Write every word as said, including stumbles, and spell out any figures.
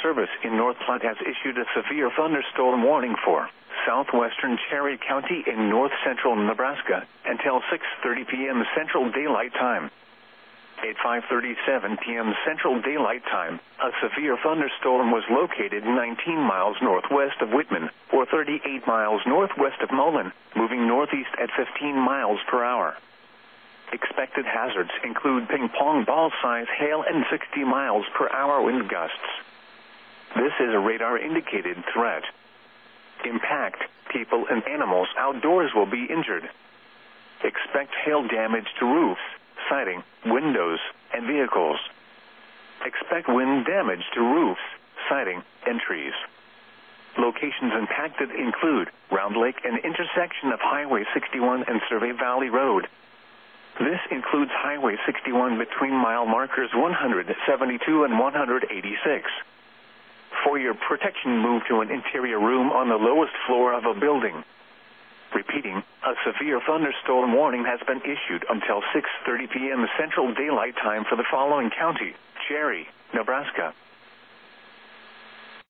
Service in North Platte has issued a severe thunderstorm warning for southwestern Cherry County in north-central Nebraska until six thirty p.m. Central Daylight Time. At five thirty-seven p.m. Central Daylight Time, a severe thunderstorm was located nineteen miles northwest of Whitman, or thirty-eight miles northwest of Mullen, moving northeast at fifteen miles per hour. Expected hazards include ping-pong ball-size hail and sixty miles per hour wind gusts. This is a radar-indicated threat. Impact, people and animals outdoors will be injured. Expect hail damage to roofs, siding, windows, and vehicles. Expect wind damage to roofs, siding, and trees. Locations impacted include Round Lake and intersection of Highway sixty-one and Survey Valley Road. This includes Highway sixty-one between mile markers one seventy-two and one eighty-six. For your protection, move to an interior room on the lowest floor of a building. Repeating, a severe thunderstorm warning has been issued until six thirty p.m. Central Daylight Time for the following county: Cherry, Nebraska,